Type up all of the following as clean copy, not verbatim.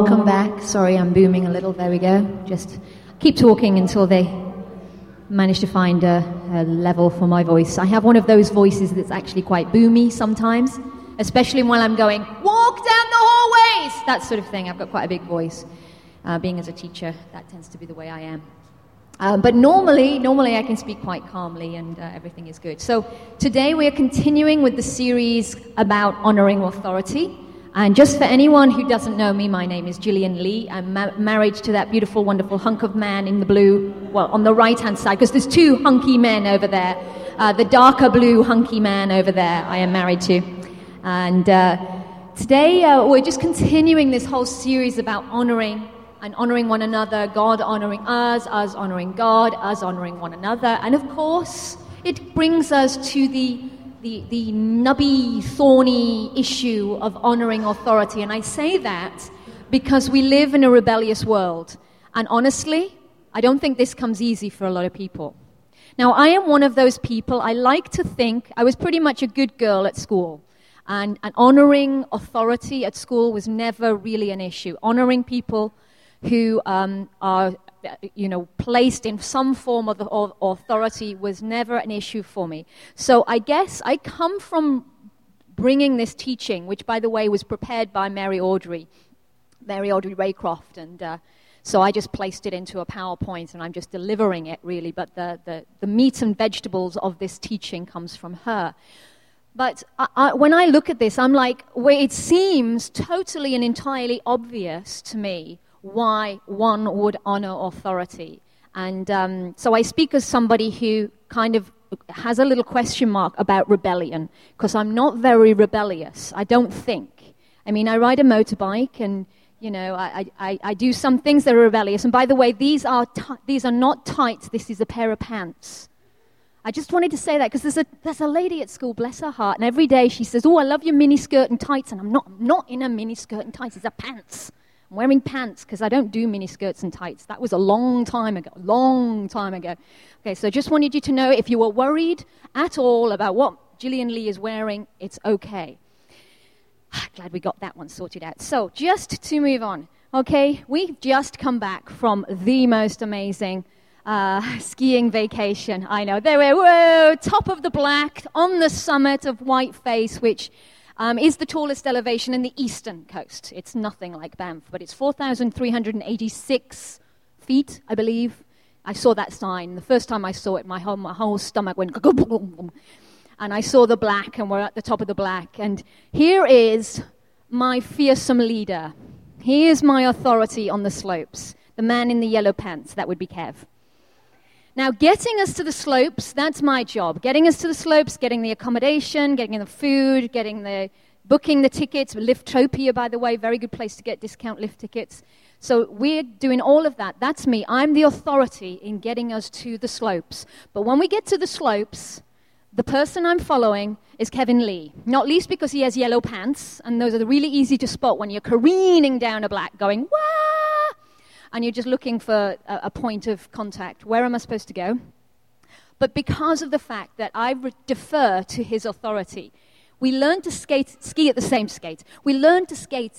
welcome back. Sorry, I'm booming a little. There we go. Just keep talking until they manage to find a level for my voice. I have one of those voices that's actually quite boomy sometimes, especially when I'm going, walk down the hallways, that sort of thing. I've got quite a big voice. Being as a teacher, that tends to be the way I am. But normally I can speak quite calmly and everything is good. So today we are continuing with the series about honoring authority. And just for anyone who doesn't know me, my name is Gillian Lee. I'm married to that beautiful, wonderful hunk of man in the blue, well, on the right-hand side, because there's two hunky men over there. The darker blue hunky man over there I am married to. And today we're just continuing this whole series about honoring and honoring one another, God honoring us honoring God, us honoring one another. And of course, it brings us to the nubby, thorny issue of honoring authority. And I say that because we live in a rebellious world. And honestly, I don't think this comes easy for a lot of people. Now, I am one of those people. I like to think I was pretty much a good girl at school. And honoring authority at school was never really an issue. Honoring people who are placed in some form of authority was never an issue for me. So I guess I come from bringing this teaching, which, by the way, was prepared by Mary Audrey Raycroft, and so I just placed it into a PowerPoint, and I'm just delivering it, really, but the meat and vegetables of this teaching comes from her. But when I look at this, I'm like, well, it seems totally and entirely obvious to me why one would honor authority. And so I speak as somebody who kind of has a little question mark about rebellion, because I'm not very rebellious, I don't think. I mean, I ride a motorbike, and, I do some things that are rebellious. And by the way, these are not tights, this is a pair of pants. I just wanted to say that, because there's a lady at school, bless her heart, and every day she says, oh, I love your mini skirt and tights, and I'm not in a mini skirt and tights, it's a pants. I'm wearing pants because I don't do mini skirts and tights. That was a long time ago. Okay, so just wanted you to know, if you were worried at all about what Gillian Lee is wearing, it's okay. Glad we got that one sorted out. So just to move on, okay, we've just come back from the most amazing skiing vacation. I know, there we were, top of the Black, on the summit of Whiteface, which is the tallest elevation in the eastern coast. It's nothing like Banff, but it's 4,386 feet, I believe. I saw that sign. The first time I saw it, my whole stomach went, and I saw the Black, and we're at the top of the Black. And here is my fearsome leader. Here's my authority on the slopes. The man in the yellow pants, that would be Kev. Now, getting us to the slopes, that's my job. Getting us to the slopes, getting the accommodation, getting the food, booking the tickets. Liftopia, by the way, very good place to get discount lift tickets. So we're doing all of that. That's me. I'm the authority in getting us to the slopes. But when we get to the slopes, the person I'm following is Kevin Lee. Not least because he has yellow pants, and those are really easy to spot when you're careening down a Black going, wah! And you're just looking for a point of contact. Where am I supposed to go? But because of the fact that I defer to his authority, we learned to ski at the same skate. We learned to ski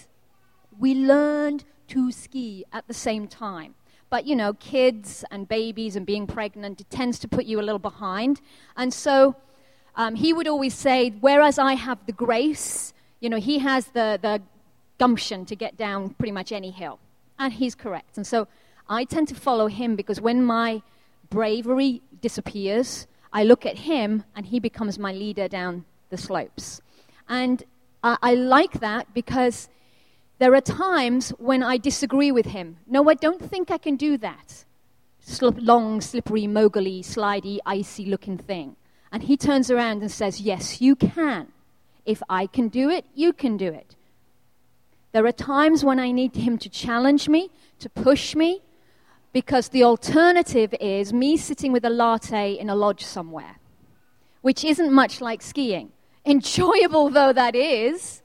at the same time. But, kids and babies and being pregnant, it tends to put you a little behind. And so he would always say, whereas I have the grace, he has the gumption to get down pretty much any hill. And he's correct. And so I tend to follow him, because when my bravery disappears, I look at him and he becomes my leader down the slopes. And I like that, because there are times when I disagree with him. No, I don't think I can do that. Long, slippery, mogully, slidey, icy-looking thing. And he turns around and says, yes, you can. If I can do it, you can do it. There are times when I need him to challenge me, to push me, because the alternative is me sitting with a latte in a lodge somewhere, which isn't much like skiing. Enjoyable though that is,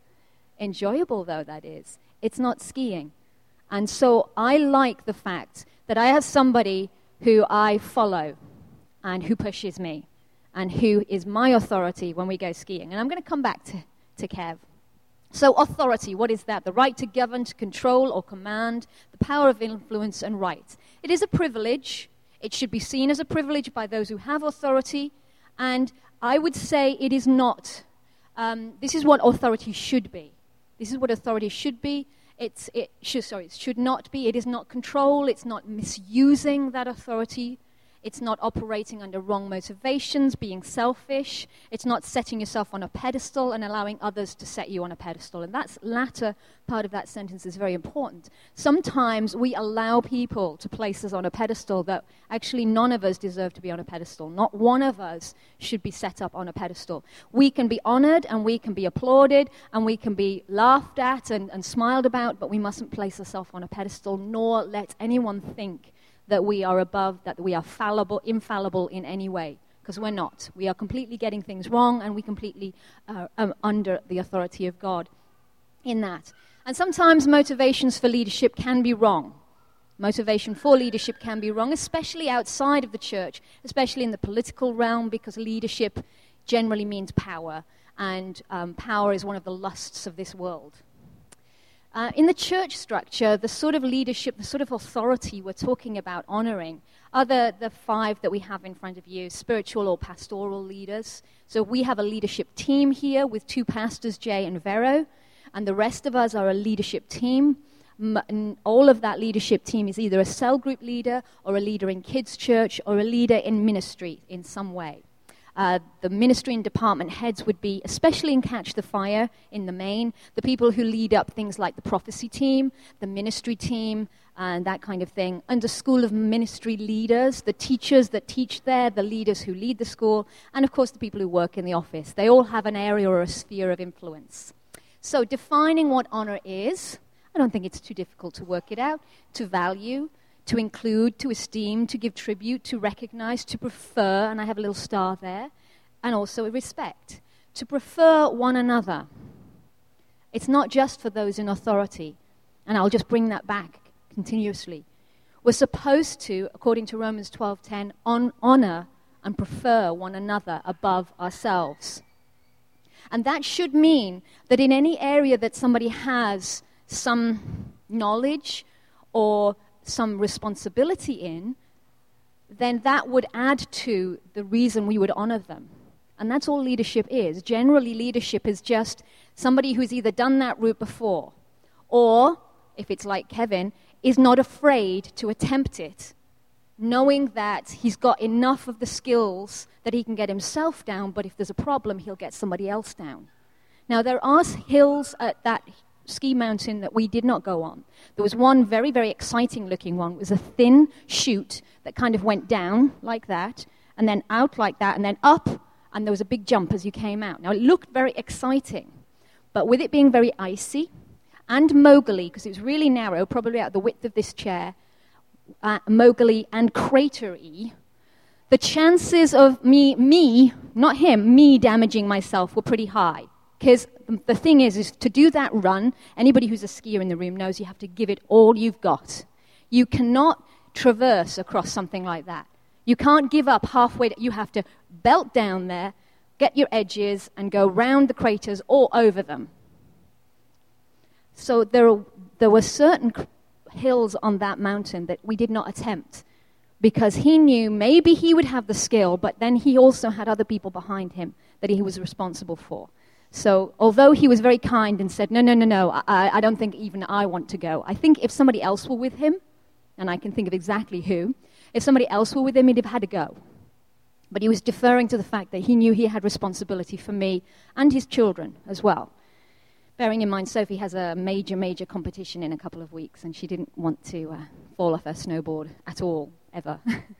it's not skiing. And so I like the fact that I have somebody who I follow and who pushes me and who is my authority when we go skiing. And I'm going to come back to Kev. So authority, what is that? The right to govern, to control or command, the power of influence and right. It is a privilege. It should be seen as a privilege by those who have authority. And I would say it is not. This is what authority should be. This is what authority should be. It should not be. It is not control. It's not misusing that authority. It's not operating under wrong motivations, being selfish. It's not setting yourself on a pedestal and allowing others to set you on a pedestal. And that latter part of that sentence is very important. Sometimes we allow people to place us on a pedestal that actually none of us deserve to be on a pedestal. Not one of us should be set up on a pedestal. We can be honored and we can be applauded and we can be laughed at and smiled about, but we mustn't place ourselves on a pedestal nor let anyone think that we are above, that we are infallible in any way, because we're not. We are completely getting things wrong, and we completely under the authority of God in that. And sometimes motivations for leadership can be wrong. Motivation for leadership can be wrong, especially outside of the church, especially in the political realm, because leadership generally means power, and power is one of the lusts of this world. In the church structure, the sort of leadership, the sort of authority we're talking about honoring are the five that we have in front of you, spiritual or pastoral leaders. So we have a leadership team here with two pastors, Jay and Vero, and the rest of us are a leadership team. All of that leadership team is either a cell group leader or a leader in kids' church or a leader in ministry in some way. The ministry and department heads would be, especially in Catch the Fire in the main, the people who lead up things like the prophecy team, the ministry team, and that kind of thing. Under School of Ministry leaders, the teachers that teach there, the leaders who lead the school, and of course the people who work in the office. They all have an area or a sphere of influence. So defining what honor is, I don't think it's too difficult to work it out, to value, to include, to esteem, to give tribute, to recognize, to prefer, and I have a little star there, and also respect. To prefer one another. It's not just for those in authority, and I'll just bring that back continuously. We're supposed to, according to Romans 12:10, honor and prefer one another above ourselves. And that should mean that in any area that somebody has some knowledge or some responsibility in, then that would add to the reason we would honor them. And that's all leadership is. Generally, leadership is just somebody who's either done that route before, or, if it's like Kevin, is not afraid to attempt it, knowing that he's got enough of the skills that he can get himself down, but if there's a problem, he'll get somebody else down. Now, there are hills at that ski mountain that we did not go on. There was one very, very exciting looking one. It was a thin chute that kind of went down like that, and then out like that, and then up, and there was a big jump as you came out. Now, it looked very exciting, but with it being very icy and mogully, because it was really narrow, probably about the width of this chair, mogully and cratery, the chances of me, not him, me damaging myself were pretty high. Because the thing is to do that run, anybody who's a skier in the room knows you have to give it all you've got. You cannot traverse across something like that. You can't give up halfway. You have to belt down there, get your edges, and go round the craters or over them. So there were certain hills on that mountain that we did not attempt because he knew maybe he would have the skill, but then he also had other people behind him that he was responsible for. So although he was very kind and said, no, I don't think even I want to go. I think if somebody else were with him, and I can think of exactly who, if somebody else were with him, he'd have had to go. But he was deferring to the fact that he knew he had responsibility for me and his children as well. Bearing in mind, Sophie has a major competition in a couple of weeks, and she didn't want to fall off her snowboard at all, ever.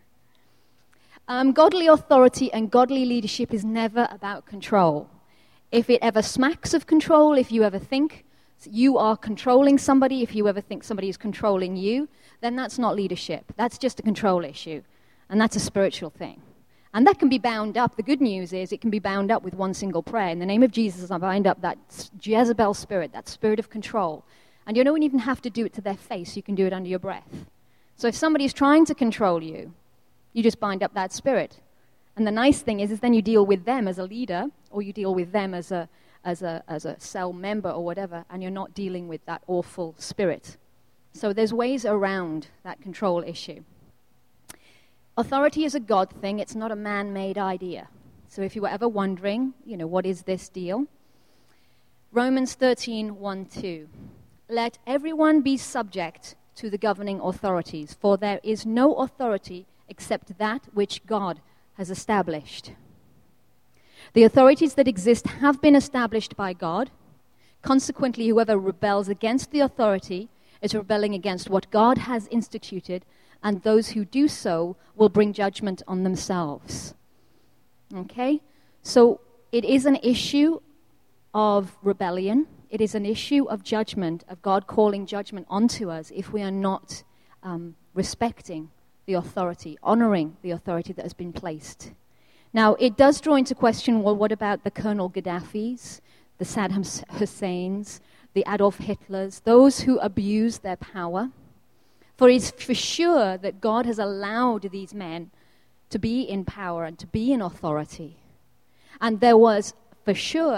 Godly authority and godly leadership is never about control. If it ever smacks of control, if you ever think you are controlling somebody, if you ever think somebody is controlling you, then that's not leadership. That's just a control issue, and that's a spiritual thing. And that can be bound up. The good news is it can be bound up with one single prayer. In the name of Jesus, I bind up that Jezebel spirit, that spirit of control. And you don't even have to do it to their face. You can do it under your breath. So if somebody is trying to control you, you just bind up that spirit. And the nice thing is then you deal with them as a leader, or you deal with them as as a cell member or whatever, and you're not dealing with that awful spirit. So there's ways around that control issue. Authority is a God thing. It's not a man-made idea. So if you were ever wondering, what is this deal? Romans 13:1-2. Let everyone be subject to the governing authorities, for there is no authority except that which God has established. The authorities that exist have been established by God. Consequently, whoever rebels against the authority is rebelling against what God has instituted, and those who do so will bring judgment on themselves. Okay? So it is an issue of rebellion. It is an issue of judgment, of God calling judgment onto us if we are not respecting the authority, honoring the authority that has been placed. Now, it does draw into question, well, what about the Colonel Gaddafis, the Saddam Husseins, the Adolf Hitlers, those who abuse their power? For it's for sure that God has allowed these men to be in power and to be in authority. And there was for sure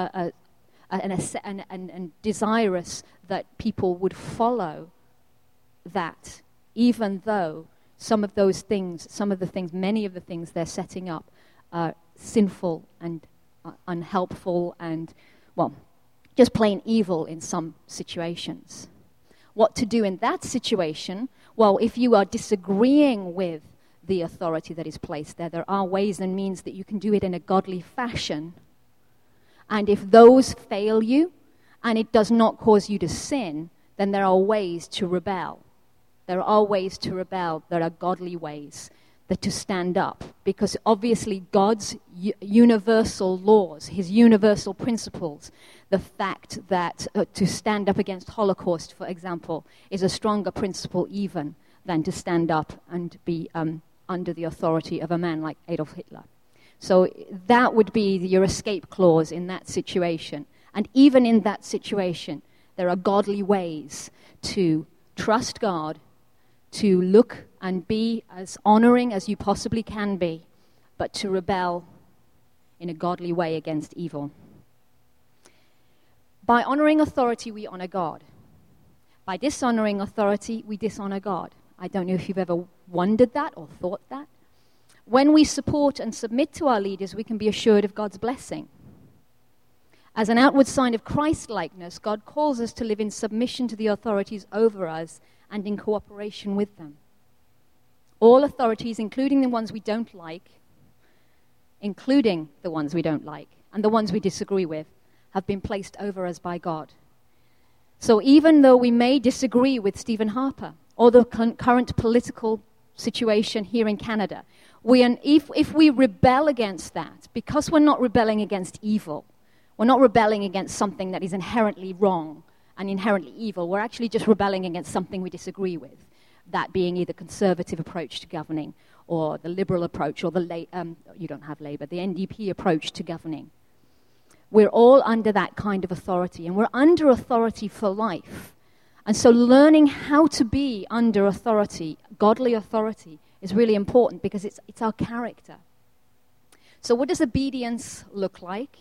and desirous that people would follow that, even though many of the things they're setting up are sinful and unhelpful and, just plain evil in some situations. What to do in that situation? Well, if you are disagreeing with the authority that is placed there, there are ways and means that you can do it in a godly fashion. And if those fail you and it does not cause you to sin, then there are ways to rebel. There are ways to rebel. There are godly ways to stand up. Because obviously God's universal laws, his universal principles, the fact that to stand up against Holocaust, for example, is a stronger principle even than to stand up and be under the authority of a man like Adolf Hitler. So that would be your escape clause in that situation. And even in that situation, there are godly ways to trust God, to look and be as honoring as you possibly can be, but to rebel in a godly way against evil. By honoring authority, we honor God. By dishonoring authority, we dishonor God. I don't know if you've ever wondered that or thought that. When we support and submit to our leaders, we can be assured of God's blessing. As an outward sign of Christ-likeness, God calls us to live in submission to the authorities over us and in cooperation with them. All authorities, including the ones we don't like, and the ones we disagree with, have been placed over us by God. So even though we may disagree with Stephen Harper or the current political situation here in Canada, if we rebel against that, because we're not rebelling against evil, we're not rebelling against something that is inherently wrong and inherently evil, we're actually just rebelling against something we disagree with, that being either conservative approach to governing or the liberal approach or the NDP approach to governing. We're all under that kind of authority, and we're under authority for life. And so learning how to be under authority, godly authority, is really important because it's our character. So what does obedience look like?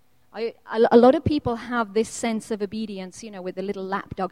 A lot of people have this sense of obedience, with the little lapdog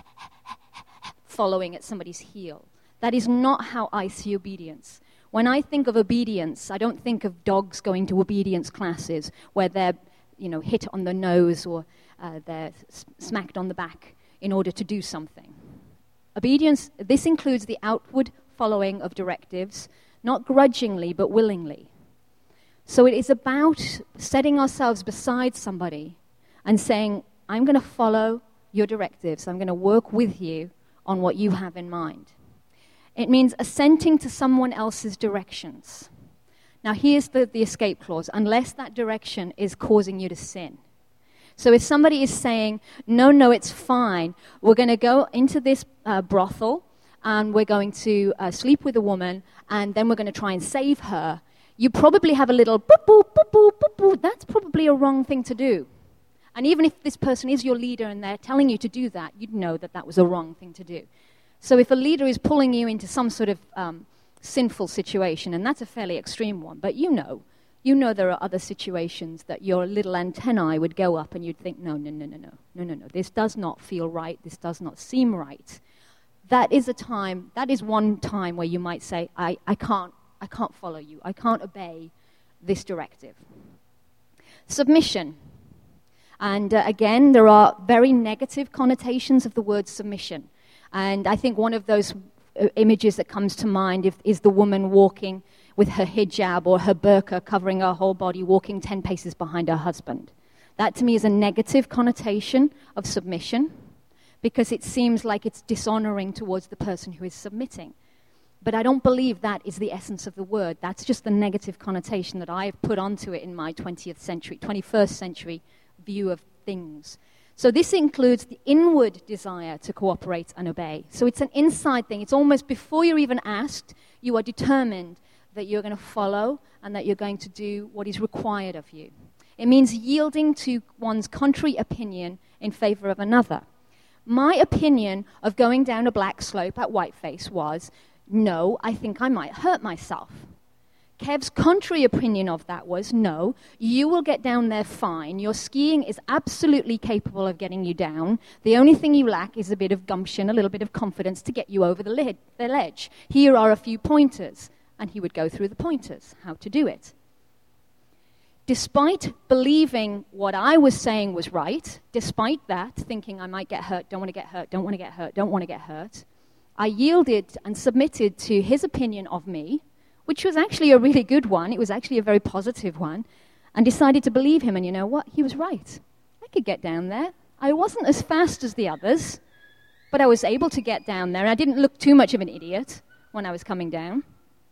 following at somebody's heel. That is not how I see obedience. When I think of obedience, I don't think of dogs going to obedience classes where they're, hit on the nose or they're smacked on the back in order to do something. Obedience, this includes the outward following of directives, not grudgingly but willingly. So it is about setting ourselves beside somebody and saying, I'm going to follow your directives. I'm going to work with you on what you have in mind. It means assenting to someone else's directions. Now here's the escape clause, unless that direction is causing you to sin. So if somebody is saying, no, it's fine, we're going to go into this brothel and we're going to sleep with a woman and then we're going to try and save her, you probably have a little boop-boop, boop-boop, boop-boop. That's probably a wrong thing to do. And even if this person is your leader and they're telling you to do that, you'd know that that was a wrong thing to do. So if a leader is pulling you into some sort of sinful situation, and that's a fairly extreme one, but you know there are other situations that your little antennae would go up and you'd think, no, this does not feel right, this does not seem right. That is one time where you might say, I can't follow you, I can't obey this directive. Submission. And again, there are very negative connotations of the word submission. And I think one of those images that comes to mind is the woman walking with her hijab or her burqa covering her whole body, walking 10 paces behind her husband. That to me is a negative connotation of submission because it seems like it's dishonoring towards the person who is submitting. But I don't believe that is the essence of the word. That's just the negative connotation that I've put onto it in my 21st century view of things. So this includes the inward desire to cooperate and obey. So it's an inside thing. It's almost before you're even asked, you are determined that you're going to follow and that you're going to do what is required of you. It means yielding to one's contrary opinion in favor of another. My opinion of going down a black slope at Whiteface was, no, I think I might hurt myself. Kev's contrary opinion of that was, no, you will get down there fine. Your skiing is absolutely capable of getting you down. The only thing you lack is a bit of gumption, a little bit of confidence to get you over the ledge. Here are a few pointers. And he would go through the pointers, how to do it. Despite believing what I was saying was right, despite that, thinking I might get hurt, don't want to get hurt, don't want to get hurt, don't want to get hurt, I yielded and submitted to his opinion of me, which was actually a really good one. It was actually a very positive one, and decided to believe him. And you know what? He was right. I could get down there. I wasn't as fast as the others, but I was able to get down there. And I didn't look too much of an idiot when I was coming down.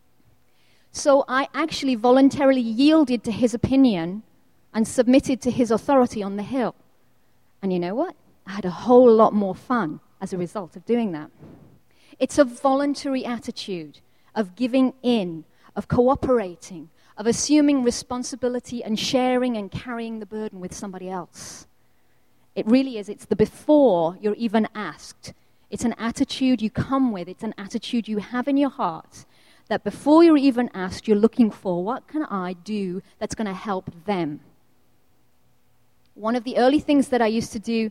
So I actually voluntarily yielded to his opinion and submitted to his authority on the hill. And you know what? I had a whole lot more fun as a result of doing that. It's a voluntary attitude of giving in, of cooperating, of assuming responsibility and sharing and carrying the burden with somebody else. It really is. It's the before you're even asked. It's an attitude you come with. It's an attitude you have in your heart that before you're even asked, you're looking for, what can I do that's going to help them? One of the early things that I used to do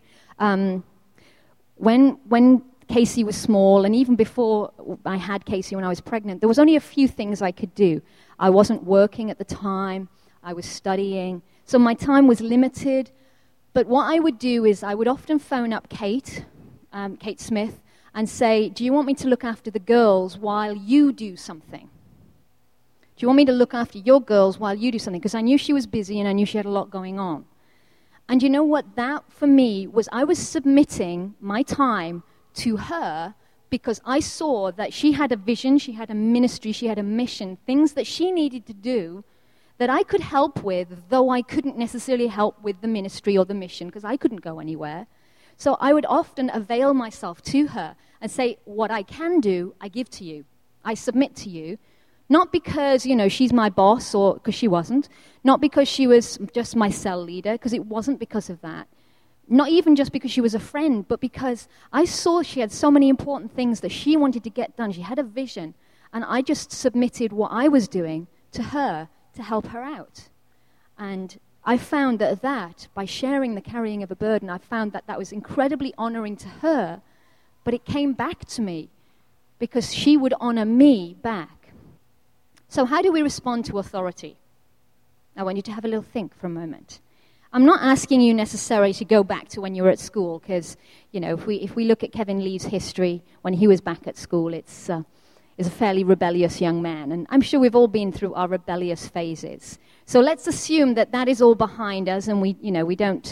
when Casey was small, and even before I had Casey when I was pregnant, there was only a few things I could do. I wasn't working at the time. I was studying. So my time was limited. But what I would do is I would often phone up Kate Smith, and say, do you want me to look after the girls while you do something? Do you want me to look after your girls while you do something? Because I knew she was busy and I knew she had a lot going on. And you know what? That, for me, was I was submitting my time to her because I saw that she had a vision, she had a ministry, she had a mission, things that she needed to do that I could help with, though I couldn't necessarily help with the ministry or the mission because I couldn't go anywhere. So I would often avail myself to her and say, what I can do, I give to you. I submit to you. Not because, she's my boss, or because she wasn't. Not because she was just my cell leader, because it wasn't because of that. Not even just because she was a friend, but because I saw she had so many important things that she wanted to get done. She had a vision. And I just submitted what I was doing to her to help her out. And I found that by sharing the carrying of a burden, I found that was incredibly honoring to her, but it came back to me because she would honor me back. So how do we respond to authority? I want you to have a little think for a moment. I'm not asking you necessarily to go back to when you were at school, because, if we look at Kevin Lee's history when he was back at school, it's a fairly rebellious young man, and I'm sure we've all been through our rebellious phases. So let's assume that is all behind us, and we don't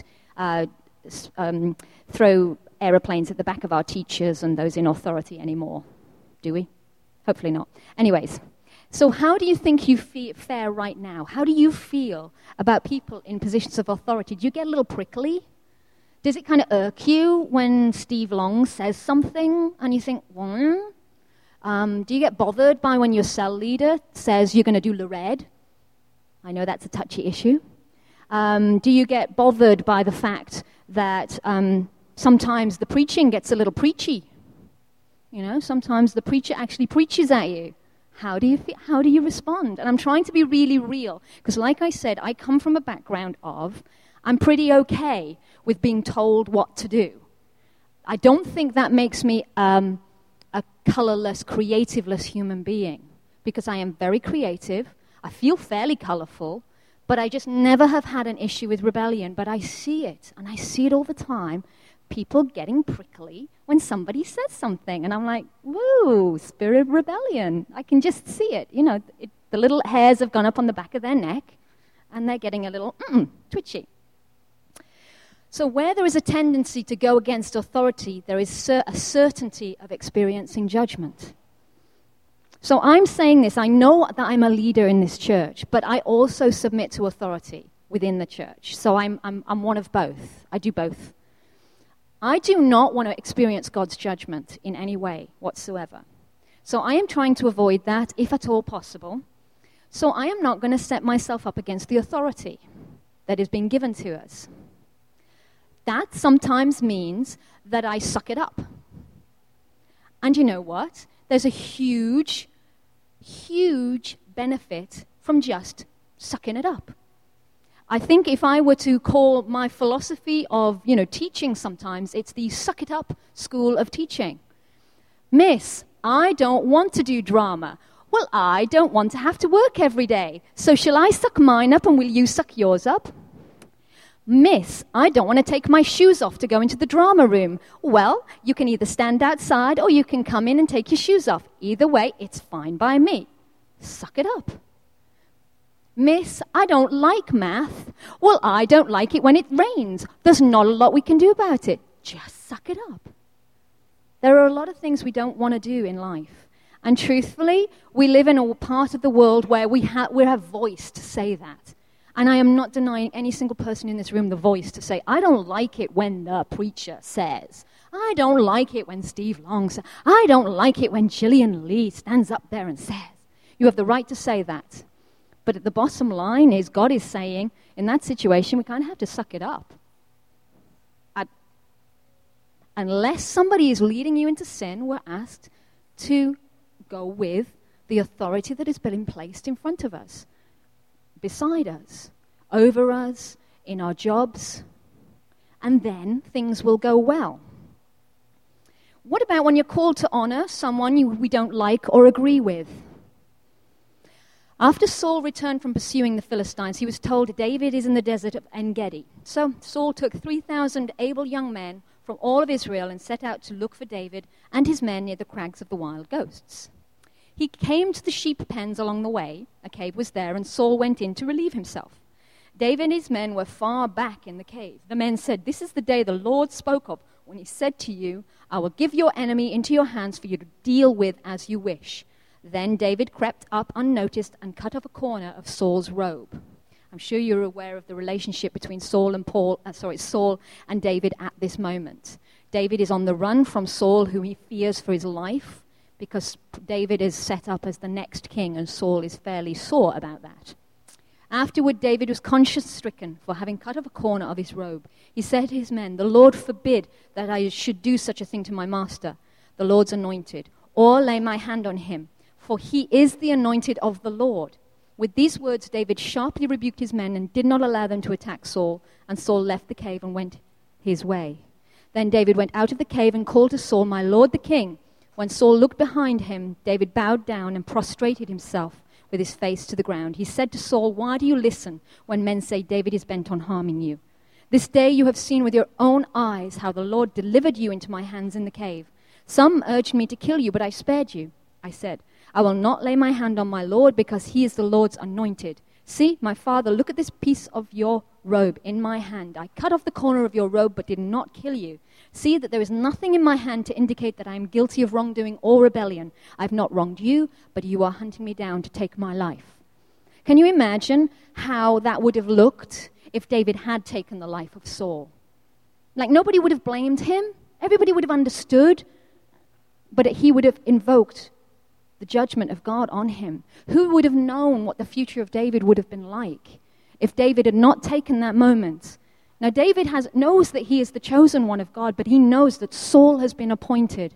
throw aeroplanes at the back of our teachers and those in authority anymore, do we? Hopefully not. Anyways, so how do you think you fare right now? How do you feel about people in positions of authority? Do you get a little prickly? Does it kind of irk you when Steve Long says something and you think, Do you get bothered by when your cell leader says you're going to do the red? I know that's a touchy issue. Do you get bothered by the fact that sometimes the preaching gets a little preachy? Sometimes the preacher actually preaches at you How do you respond? And I'm trying to be really real, because like I said, I come from a background of, I'm pretty okay with being told what to do. I don't think that makes me a colorless, creativeless human being, because I am very creative. I feel fairly colorful, but I just never have had an issue with rebellion. But I see it, and I see it all the time. People getting prickly when somebody says something. And I'm like, woo, spirit of rebellion. I can just see it. The little hairs have gone up on the back of their neck, and they're getting a little twitchy. So where there is a tendency to go against authority, there is a certainty of experiencing judgment. So I'm saying this. I know that I'm a leader in this church, but I also submit to authority within the church. So I'm one of both. I do both. I do not want to experience God's judgment in any way whatsoever. So I am trying to avoid that, if at all possible. So I am not going to set myself up against the authority that has been given to us. That sometimes means that I suck it up. And you know what? There's a huge, huge benefit from just sucking it up. I think if I were to call my philosophy of, teaching sometimes, it's the suck it up school of teaching. Miss, I don't want to do drama. Well, I don't want to have to work every day. So shall I suck mine up and will you suck yours up? Miss, I don't want to take my shoes off to go into the drama room. Well, you can either stand outside or you can come in and take your shoes off. Either way, it's fine by me. Suck it up. Miss, I don't like math. Well, I don't like it when it rains. There's not a lot we can do about it. Just suck it up. There are a lot of things we don't want to do in life. And truthfully, we live in a part of the world where we have voice to say that. And I am not denying any single person in this room the voice to say, I don't like it when the preacher says. I don't like it when Steve Long says. I don't like it when Gillian Lee stands up there and says. You have the right to say that. But the bottom line is God is saying, in that situation, we kind of have to suck it up. Unless somebody is leading you into sin, we're asked to go with the authority that has been placed in front of us, beside us, over us, in our jobs, and then things will go well. What about when you're called to honor someone we don't like or agree with? After Saul returned from pursuing the Philistines, he was told David is in the desert of En-Gedi. So Saul took 3,000 able young men from all of Israel and set out to look for David and his men near the crags of the wild goats. He came to the sheep pens along the way. A cave was there, and Saul went in to relieve himself. David and his men were far back in the cave. The men said, "This is the day the Lord spoke of when he said to you, I will give your enemy into your hands for you to deal with as you wish." Then David crept up unnoticed and cut off a corner of Saul's robe. I'm sure you're aware of the relationship between Saul and David at this moment. David is on the run from Saul, who he fears for his life, because David is set up as the next king, and Saul is fairly sore about that. Afterward, David was conscience-stricken for having cut off a corner of his robe. He said to his men, "The Lord forbid that I should do such a thing to my master, the Lord's anointed, or lay my hand on him, for he is the anointed of the Lord." With these words, David sharply rebuked his men and did not allow them to attack Saul, and Saul left the cave and went his way. Then David went out of the cave and called to Saul, "My lord the king." When Saul looked behind him, David bowed down and prostrated himself with his face to the ground. He said to Saul, "Why do you listen when men say David is bent on harming you? This day you have seen with your own eyes how the Lord delivered you into my hands in the cave. Some urged me to kill you, but I spared you. I said, I will not lay my hand on my Lord, because he is the Lord's anointed. See, my father, look at this piece of your robe in my hand. I cut off the corner of your robe, but did not kill you. See that there is nothing in my hand to indicate that I am guilty of wrongdoing or rebellion. I have not wronged you, but you are hunting me down to take my life." Can you imagine how that would have looked if David had taken the life of Saul? Like, nobody would have blamed him. Everybody would have understood. But he would have invoked the judgment of God on him. Who would have known what the future of David would have been like if David had not taken that moment? Now, David knows that he is the chosen one of God, but he knows that Saul has been appointed.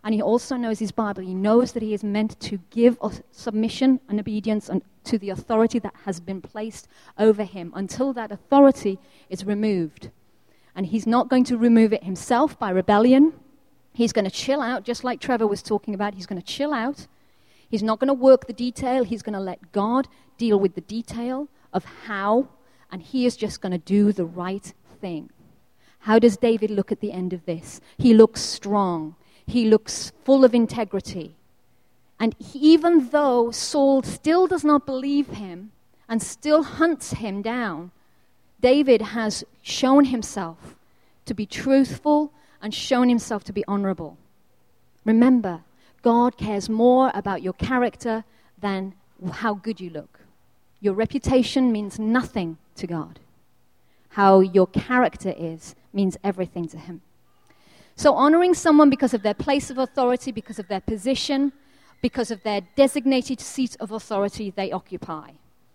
and he also knows his Bible. He knows that he is meant to give submission and obedience to the authority that has been placed over him until that authority is removed. And he's not going to remove it himself by rebellion. He's going to chill out, just like Trevor was talking about. He's going to chill out. He's not going to work the detail. He's going to let God deal with the detail of how, and he is just going to do the right thing. How does David look at the end of this? He looks strong. He looks full of integrity. And even though Saul still does not believe him and still hunts him down, David has shown himself to be truthful and shown himself to be honorable. Remember, God cares more about your character than how good you look. Your reputation means nothing to God. How your character is means everything to him. So honoring someone because of their place of authority, because of their position, because of their designated seat of authority they occupy.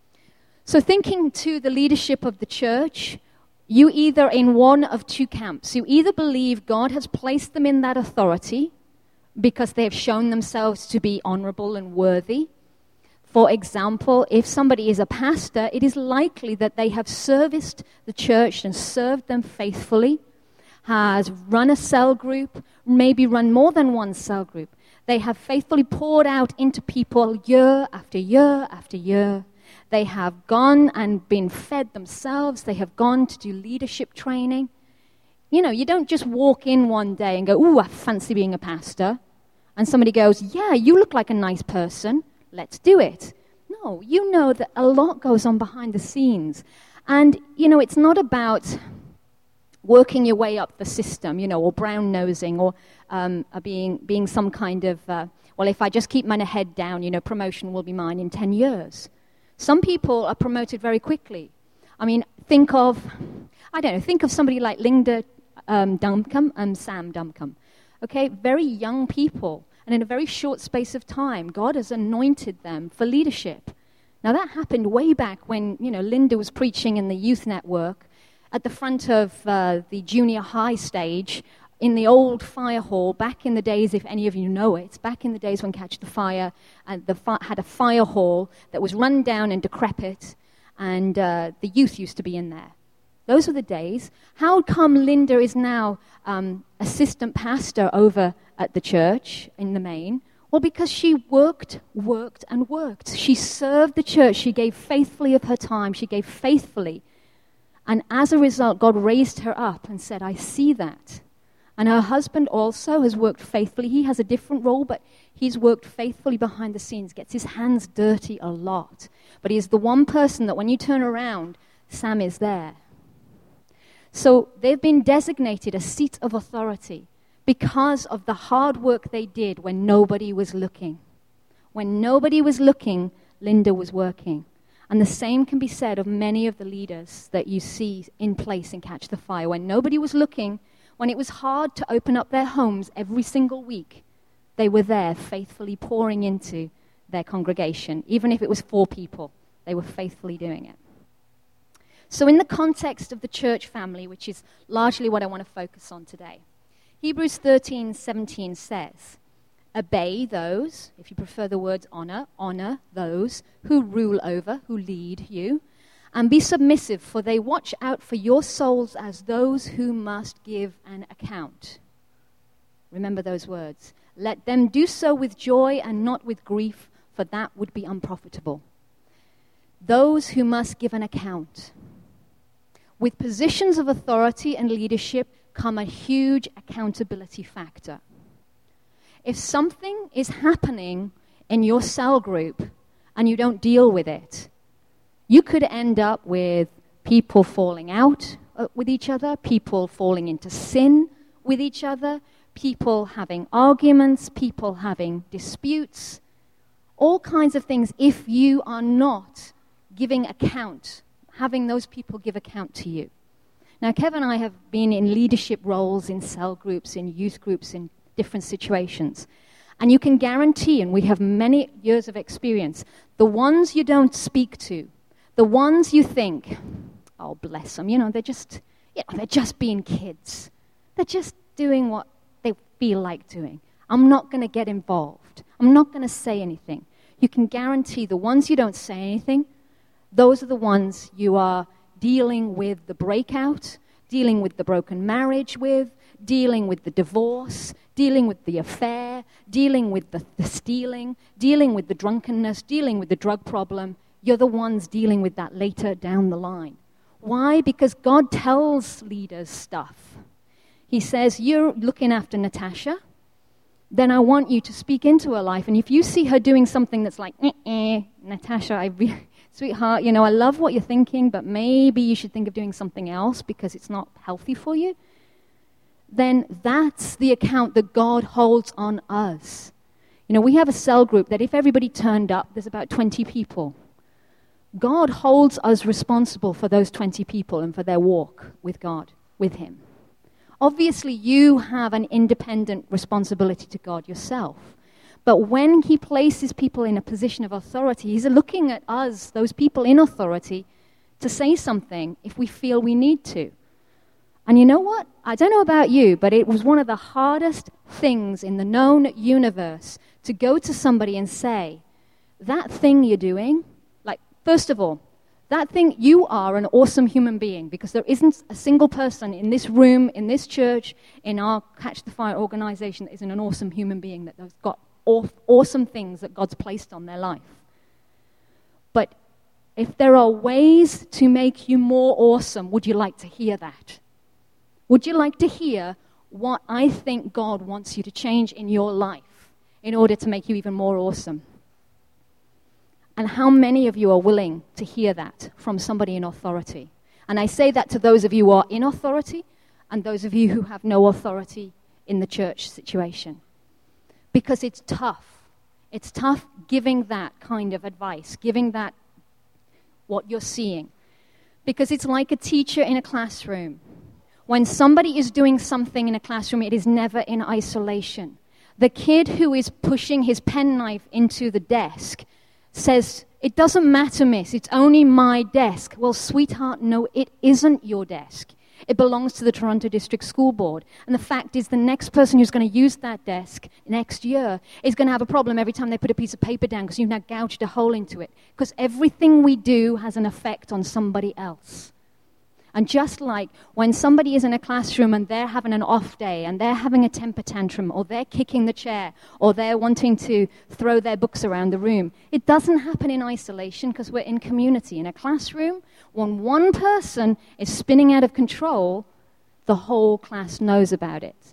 So thinking to the leadership of the church, you either in one of two camps. You either believe God has placed them in that authority because they have shown themselves to be honorable and worthy. For example, if somebody is a pastor, it is likely that they have serviced the church and served them faithfully, has run a cell group, maybe run more than one cell group. They have faithfully poured out into people year after year after year. They have gone and been fed themselves. They have gone to do leadership training. You know, you don't just walk in one day and go, ooh, I fancy being a pastor. And somebody goes, yeah, you look like a nice person. Let's do it. No, you know that a lot goes on behind the scenes. And, you know, it's not about working your way up the system, you know, or brown-nosing, or being some kind of, well, if I just keep my head down, you know, promotion will be mine in 10 years. Some people are promoted very quickly. I mean, think of somebody like Linda Duncombe and Sam Duncombe. Okay, very young people. And in a very short space of time, God has anointed them for leadership. Now, that happened way back when, you know, Linda was preaching in the youth network at the front of the junior high stage in the old fire hall, back in the days, if any of you know it, back in the days when Catch the Fire and had a fire hall that was run down and decrepit, and the youth used to be in there. Those were the days. How come Linda is now assistant pastor over at the church in the main? Well, because she worked, and worked. She served the church. She gave faithfully of her time. She gave faithfully. And as a result, God raised her up and said, I see that. And her husband also has worked faithfully. He has a different role, but he's worked faithfully behind the scenes, gets his hands dirty a lot. But he's the one person that when you turn around, Sam is there. So they've been designated a seat of authority because of the hard work they did when nobody was looking. When nobody was looking, Linda was working. And the same can be said of many of the leaders that you see in place in Catch the Fire. When nobody was looking, when it was hard to open up their homes every single week, they were there faithfully pouring into their congregation. Even if it was 4 people, they were faithfully doing it. So in the context of the church family, which is largely what I want to focus on today, Hebrews 13:17 says, obey those, if you prefer the words honor those who rule over, who lead you, and be submissive, for they watch out for your souls as those who must give an account. Remember those words. Let them do so with joy and not with grief, for that would be unprofitable. Those who must give an account. With positions of authority and leadership come a huge accountability factor. If something is happening in your cell group and you don't deal with it, you could end up with people falling out with each other, people falling into sin with each other, people having arguments, people having disputes, all kinds of things if you are not giving account, having those people give account to you. Now, Kevin and I have been in leadership roles in cell groups, in youth groups, in different situations. And you can guarantee, and we have many years of experience, the ones you don't speak to, the ones you think, oh, bless them, they're just being kids. They're just doing what they feel like doing. I'm not going to get involved. I'm not going to say anything. You can guarantee the ones you don't say anything, those are the ones you are dealing with the breakout, dealing with the broken marriage with, dealing with the divorce, dealing with the affair, dealing with the stealing, dealing with the drunkenness, dealing with the drug problem. You're the ones dealing with that later down the line. Why? Because God tells leaders stuff. He says, you're looking after Natasha, then I want you to speak into her life. And if you see her doing something that's like, Natasha, sweetheart, I love what you're thinking, but maybe you should think of doing something else because it's not healthy for you, then that's the account that God holds on us. We have a cell group that if everybody turned up, there's about 20 people. God holds us responsible for those 20 people and for their walk with God, with Him. Obviously, you have an independent responsibility to God yourself. But when He places people in a position of authority, He's looking at us, those people in authority, to say something if we feel we need to. And you know what? I don't know about you, but it was one of the hardest things in the known universe to go to somebody and say, that thing you're doing, first of all, that thing, you are an awesome human being, because there isn't a single person in this room, in this church, in our Catch the Fire organization that isn't an awesome human being, that has got awesome things that God's placed on their life. But if there are ways to make you more awesome, would you like to hear that? Would you like to hear what I think God wants you to change in your life in order to make you even more awesome? And how many of you are willing to hear that from somebody in authority? And I say that to those of you who are in authority and those of you who have no authority in the church situation. Because it's tough. It's tough giving that kind of advice, giving that what you're seeing. Because it's like a teacher in a classroom. When somebody is doing something in a classroom, it is never in isolation. The kid who is pushing his penknife into the desk says, it doesn't matter, miss, it's only my desk. Well, sweetheart, no, it isn't your desk. It belongs to the Toronto District School Board. And the fact is, the next person who's going to use that desk next year is going to have a problem every time they put a piece of paper down because you've now gouged a hole into it. Because everything we do has an effect on somebody else. And just like when somebody is in a classroom and they're having an off day and they're having a temper tantrum or they're kicking the chair or they're wanting to throw their books around the room, it doesn't happen in isolation because we're in community. In a classroom, when one person is spinning out of control, the whole class knows about it.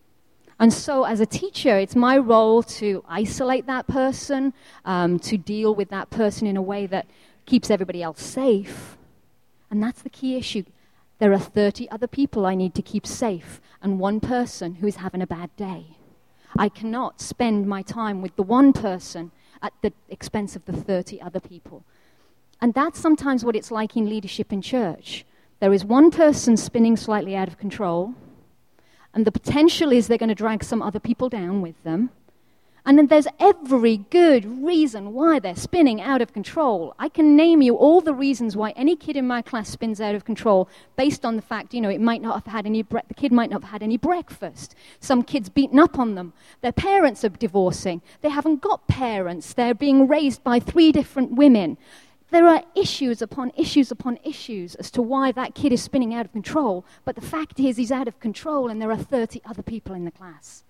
And so as a teacher, it's my role to isolate that person, to deal with that person in a way that keeps everybody else safe. And that's the key issue. There are 30 other people I need to keep safe and one person who is having a bad day. I cannot spend my time with the one person at the expense of the 30 other people. And that's sometimes what it's like in leadership in church. There is one person spinning slightly out of control, and the potential is they're going to drag some other people down with them. And then there's every good reason why they're spinning out of control. I can name you all the reasons why any kid in my class spins out of control based on the fact, it might not have had the kid might not have had any breakfast. Some kids beaten up on them. Their parents are divorcing. They haven't got parents. They're being raised by 3 different women. There are issues upon issues upon issues as to why that kid is spinning out of control. But the fact is he's out of control and there are 30 other people in the class.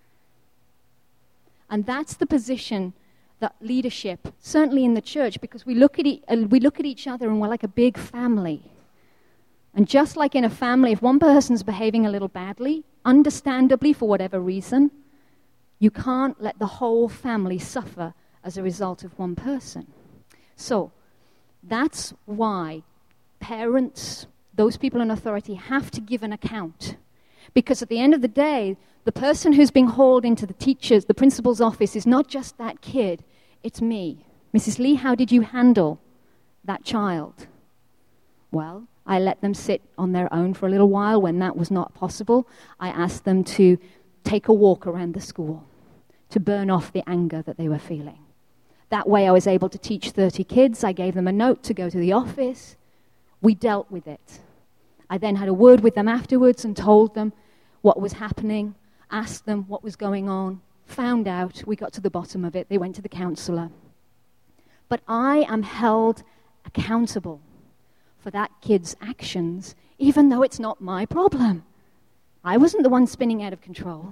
And that's the position that leadership, certainly in the church, because we look at each other and we're like a big family. And just like in a family, if one person's behaving a little badly, understandably for whatever reason, you can't let the whole family suffer as a result of one person. So that's why parents, those people in authority, have to give an account. Because at the end of the day, the person who's being hauled into the principal's office is not just that kid, it's me. Mrs. Lee, how did you handle that child? Well, I let them sit on their own for a little while. When that was not possible, I asked them to take a walk around the school to burn off the anger that they were feeling. That way I was able to teach 30 kids. I gave them a note to go to the office. We dealt with it. I then had a word with them afterwards and told them what was happening, asked them what was going on, found out, we got to the bottom of it, they went to the counselor. But I am held accountable for that kid's actions, even though it's not my problem. I wasn't the one spinning out of control.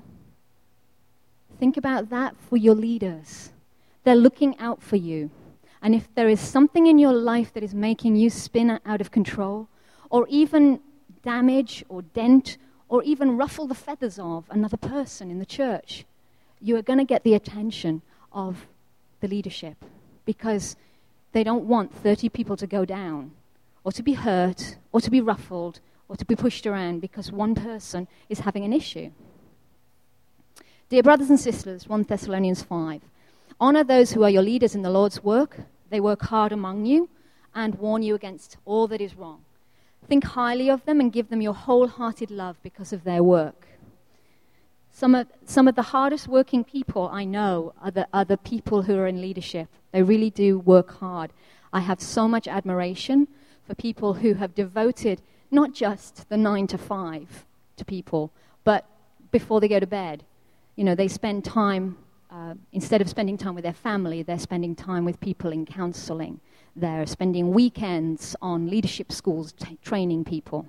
Think about that for your leaders. They're looking out for you. And if there is something in your life that is making you spin out of control, or even damage or dent, or even ruffle the feathers of another person in the church, you are going to get the attention of the leadership, because they don't want 30 people to go down, or to be hurt, or to be ruffled, or to be pushed around because one person is having an issue. Dear brothers and sisters, 1 Thessalonians 5, honor those who are your leaders in the Lord's work. They work hard among you and warn you against all that is wrong. Think highly of them and give them your wholehearted love because of their work. Some of the hardest working people I know are the people who are in leadership. They really do work hard. I have so much admiration for people who have devoted not just the 9 to 5 to people, but before they go to bed. You know, they spend time, instead of spending time with their family, they're spending time with people in counseling. They're spending weekends on leadership schools training people.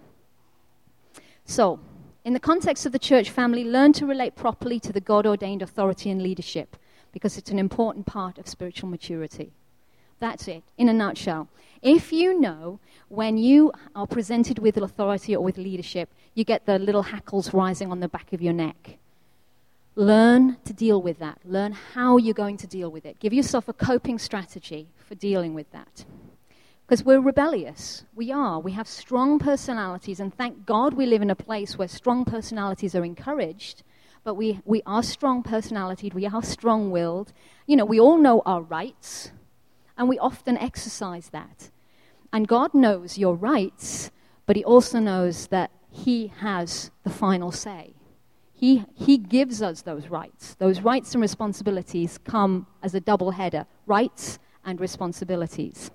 So, in the context of the church family, learn to relate properly to the God-ordained authority and leadership, because it's an important part of spiritual maturity. That's it, in a nutshell. If you know when you are presented with authority or with leadership, you get the little hackles rising on the back of your neck. Learn to deal with that. Learn how you're going to deal with it. Give yourself a coping strategy for dealing with that. Because we're rebellious. We are. We have strong personalities, and thank God we live in a place where strong personalities are encouraged, but we are strong-personalitied, we are strong-willed. You know, we all know our rights, and we often exercise that. And God knows your rights, but he also knows that he has the final say. He gives us those rights. Those rights and responsibilities come as a double header, rights and responsibilities.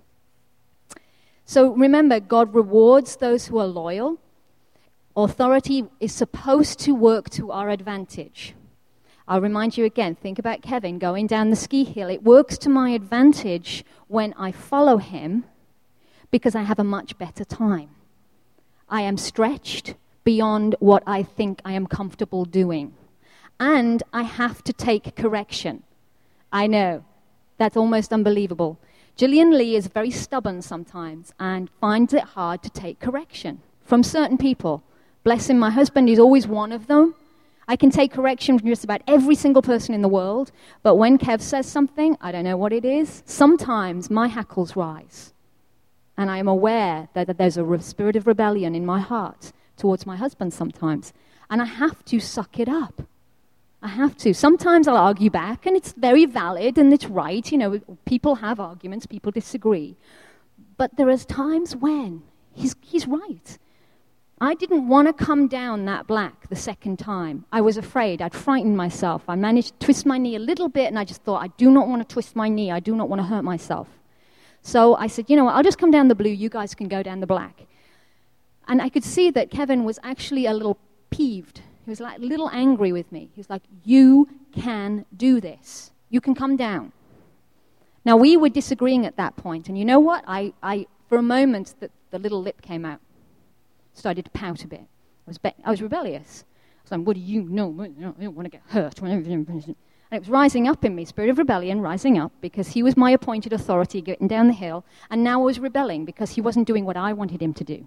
So remember, God rewards those who are loyal. Authority is supposed to work to our advantage. I'll remind you again, think about Kevin going down the ski hill. It works to my advantage when I follow him because I have a much better time. I am stretched beyond what I think I am comfortable doing. And I have to take correction. I know, that's almost unbelievable. Gillian Lee is very stubborn sometimes and finds it hard to take correction from certain people. Bless him, my husband is always one of them. I can take correction from just about every single person in the world, but when Kev says something, I don't know what it is, sometimes my hackles rise. And I am aware that there's a spirit of rebellion in my heart towards my husband sometimes. And I have to suck it up. I have to. Sometimes I'll argue back, and it's very valid, and it's right. You know, people have arguments, people disagree. But there is times when he's right. I didn't want to come down that black the second time. I was afraid. I'd frightened myself. I managed to twist my knee a little bit, and I just thought, I do not want to twist my knee. I do not want to hurt myself. So I said, you know what, I'll just come down the blue. You guys can go down the black. And I could see that Kevin was actually a little peeved. He was like a little angry with me. He was like, you can do this. You can come down. Now, we were disagreeing at that point. And you know what? I for a moment, the little lip came out. Started to pout a bit. I was rebellious. I was like, what do you know? I don't want to get hurt. And it was rising up in me, spirit of rebellion rising up, because he was my appointed authority getting down the hill. And now I was rebelling because he wasn't doing what I wanted him to do.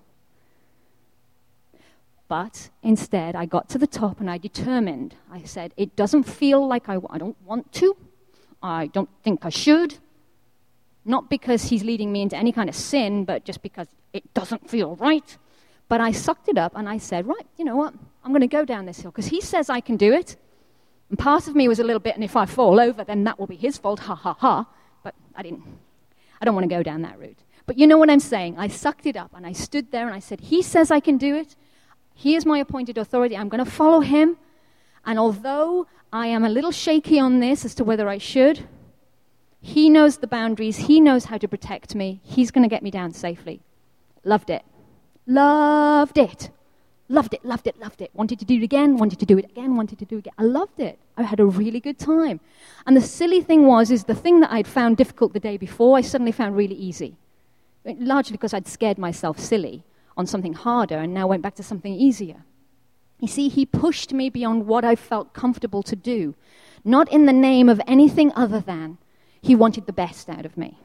But instead, I got to the top and I determined. I said, it doesn't feel like I don't want to. I don't think I should. Not because he's leading me into any kind of sin, but just because it doesn't feel right. But I sucked it up and I said, right, you know what? I'm going to go down this hill because he says I can do it. And part of me was a little bit, and if I fall over, then that will be his fault, ha, ha, ha. But I don't want to go down that route. But you know what I'm saying? I sucked it up and I stood there and I said, he says I can do it. He is my appointed authority. I'm going to follow him. And although I am a little shaky on this as to whether I should, he knows the boundaries. He knows how to protect me. He's going to get me down safely. Loved it. Loved it. Loved it, loved it, loved it. Wanted to do it again, wanted to do it again, wanted to do it again. I loved it. I had a really good time. And the silly thing is the thing that I'd found difficult the day before, I suddenly found really easy. Largely because I'd scared myself silly on something harder and now went back to something easier. You see, he pushed me beyond what I felt comfortable to do, not in the name of anything other than he wanted the best out of me.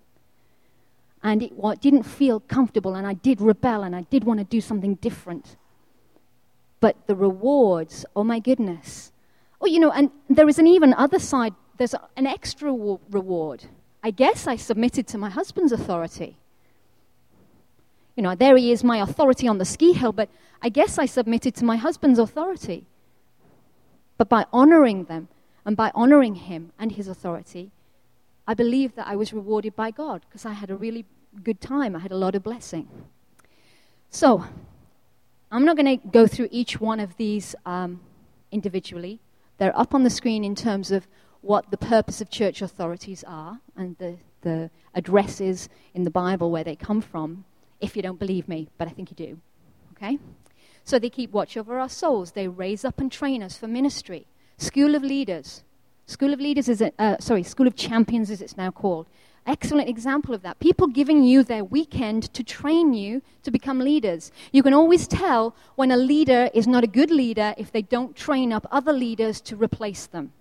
And it didn't feel comfortable, and I did rebel, and I did want to do something different. But the rewards, oh my goodness. Oh, and there is an even other side. There's an extra reward. I guess I submitted to my husband's authority. There he is, my authority on the ski hill, but I guess I submitted to my husband's authority. But by honoring them, and by honoring him and his authority, I believe that I was rewarded by God because I had a really good time. I had a lot of blessing. So, I'm not going to go through each one of these individually. They're up on the screen in terms of what the purpose of church authorities are and the addresses in the Bible where they come from, if you don't believe me, but I think you do. Okay? So they keep watch over our souls. They raise up and train us for ministry. School of Leaders. School of Leaders is School of Champions as it's now called. Excellent example of that. People giving you their weekend to train you to become leaders. You can always tell when a leader is not a good leader if they don't train up other leaders to replace them.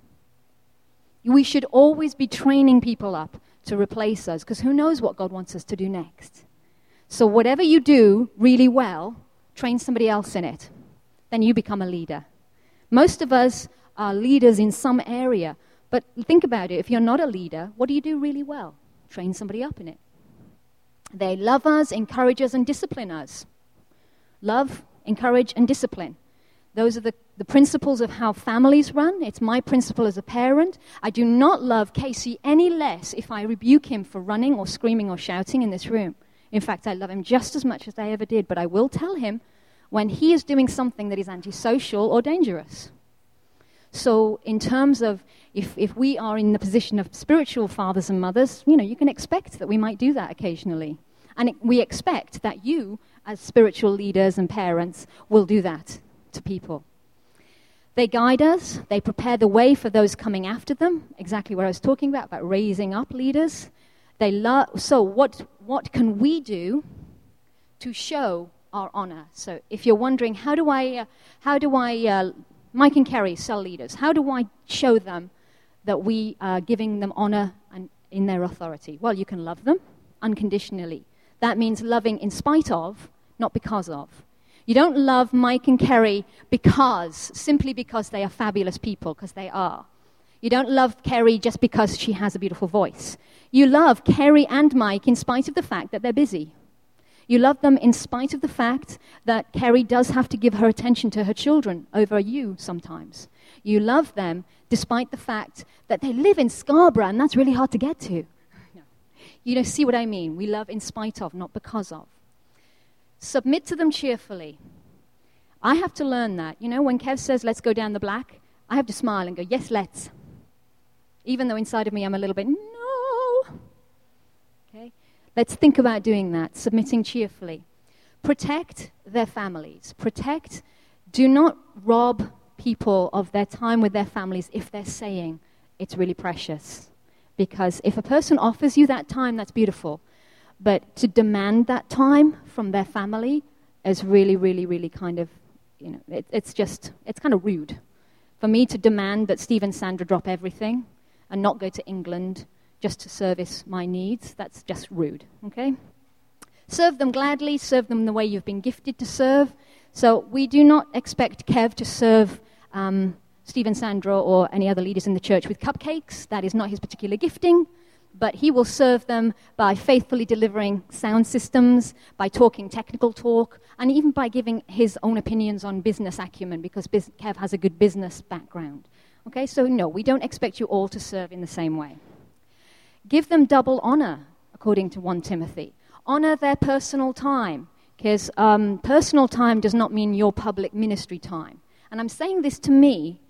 We should always be training people up to replace us because who knows what God wants us to do next. So whatever you do really well, train somebody else in it. Then you become a leader. Most of us are leaders in some area. But think about it. If you're not a leader, what do you do really well? Train somebody up in it. They love us, encourage us, and discipline us. Love, encourage, and discipline. Those are the principles of how families run. It's my principle as a parent. I do not love Casey any less if I rebuke him for running or screaming or shouting in this room. In fact, I love him just as much as I ever did, but I will tell him when he is doing something that is antisocial or dangerous. So in terms of if we are in the position of spiritual fathers and mothers, you can expect that we might do that occasionally. And we expect that you, as spiritual leaders and parents, will do that to people. They guide us. They prepare the way for those coming after them, exactly what I was talking about raising up leaders. So what can we do to show our honor? So if you're wondering, how do I Mike and Kerry, cell leaders, how do I show them that we are giving them honor and in their authority? Well, you can love them unconditionally. That means loving in spite of, not because of. You don't love Mike and Kerry simply because they are fabulous people, because they are. You don't love Kerry just because she has a beautiful voice. You love Kerry and Mike in spite of the fact that they're busy. You love them in spite of the fact that Kerry does have to give her attention to her children over you sometimes. You love them despite the fact that they live in Scarborough, and that's really hard to get to. You see what I mean? We love in spite of, not because of. Submit to them cheerfully. I have to learn that. When Kev says, let's go down the black, I have to smile and go, yes, let's. Even though inside of me I'm a little bit, no. Okay? Let's think about doing that, submitting cheerfully. Protect their families. Do not rob people of their time with their families if they're saying it's really precious. Because if a person offers you that time, that's beautiful. But to demand that time from their family is really, really, really kind of, it's kind of rude. For me to demand that Steve and Sandra drop everything and not go to England just to service my needs, that's just rude, okay? Serve them gladly, serve them the way you've been gifted to serve. So we do not expect Kev to serve Steve and Sandra or any other leaders in the church with cupcakes. That is not his particular gifting. But he will serve them by faithfully delivering sound systems, by talking technical talk, and even by giving his own opinions on business acumen, because Kev has a good business background. Okay, so no, we don't expect you all to serve in the same way. Give them double honor, according to 1 Timothy. Honor their personal time, because personal time does not mean your public ministry time. And I'm saying this to me,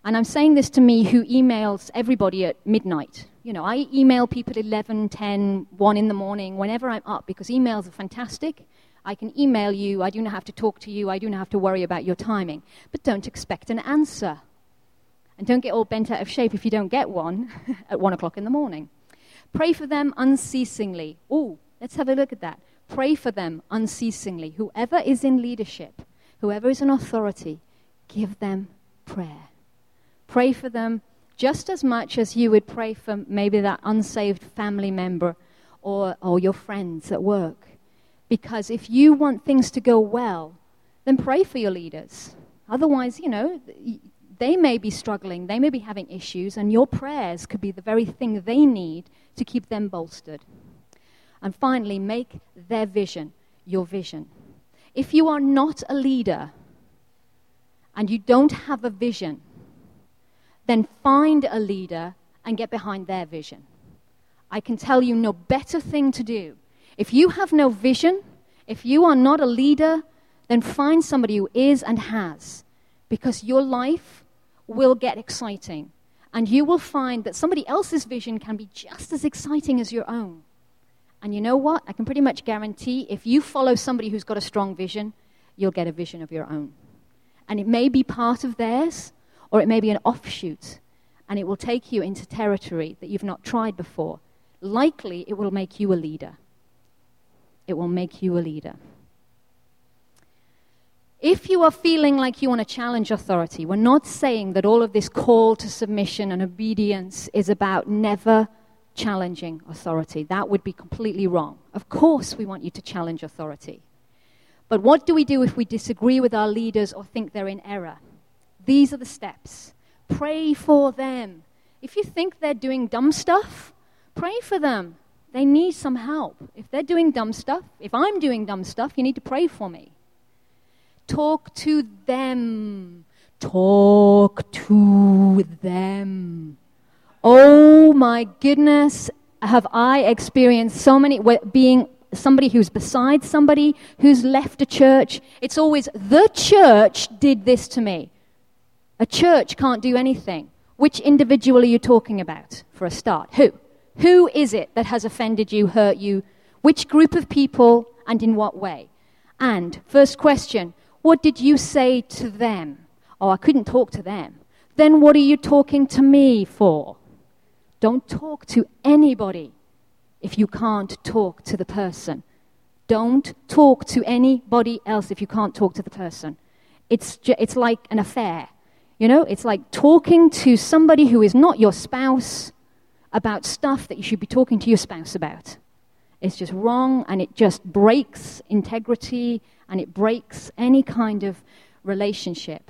who emails everybody at midnight. I email people at 11, 10, 1 in the morning, whenever I'm up, because emails are fantastic. I can email you. I do not have to talk to you. I do not have to worry about your timing. But don't expect an answer. And don't get all bent out of shape if you don't get one at 1 o'clock in the morning. Pray for them unceasingly. Oh, let's have a look at that. Pray for them unceasingly. Whoever is in leadership, whoever is in authority, give them prayer. Pray for them just as much as you would pray for maybe that unsaved family member or your friends at work. Because if you want things to go well, then pray for your leaders. Otherwise, they may be struggling, they may be having issues, and your prayers could be the very thing they need to keep them bolstered. And finally, make their vision your vision. If you are not a leader and you don't have a vision, then find a leader and get behind their vision. I can tell you no better thing to do. If you have no vision, if you are not a leader, then find somebody who is and has, because your life will get exciting, and you will find that somebody else's vision can be just as exciting as your own. And you know what? I can pretty much guarantee if you follow somebody who's got a strong vision, you'll get a vision of your own. And it may be part of theirs, or it may be an offshoot, and it will take you into territory that you've not tried before. Likely, it will make you a leader. It will make you a leader. If you are feeling like you want to challenge authority, we're not saying that all of this call to submission and obedience is about never challenging authority. That would be completely wrong. Of course we want you to challenge authority. But what do we do if we disagree with our leaders or think they're in error? These are the steps. Pray for them. If you think they're doing dumb stuff, pray for them. They need some help. If they're doing dumb stuff, if I'm doing dumb stuff, you need to pray for me. Talk to them. Talk to them. Oh my goodness, have I experienced so many, being somebody who's beside somebody who's left a church. It's always, the church did this to me. A church can't do anything. Which individual are you talking about, for a start? Who? Who is it that has offended you, hurt you? Which group of people, and in what way? And, first question, what did you say to them? Oh, I couldn't talk to them. Then what are you talking to me for? Don't talk to anybody if you can't talk to the person. Don't talk to anybody else if you can't talk to the person. It's like an affair. It's like talking to somebody who is not your spouse about stuff that you should be talking to your spouse about. It's just wrong, and it just breaks integrity, and it breaks any kind of relationship.